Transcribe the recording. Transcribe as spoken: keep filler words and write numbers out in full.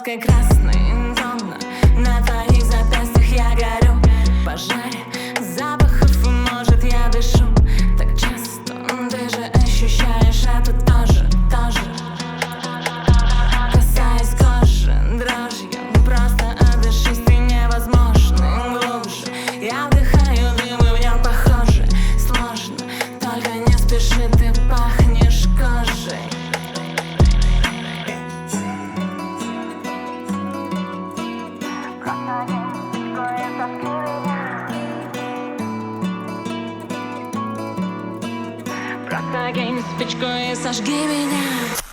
краской красной интонно на твоих запястьях я горю. Пожарь запахов, и может я дышу так часто. Ты же ощущаешь это тоже, тоже. Касаясь кожи дрожью, просто отдышись, ты невозможно глубже. Я вдыхаю дым, и в нем похоже. Сложно, только не спеши, ты пахнешь кожей. Протагин спичку и сожги меня.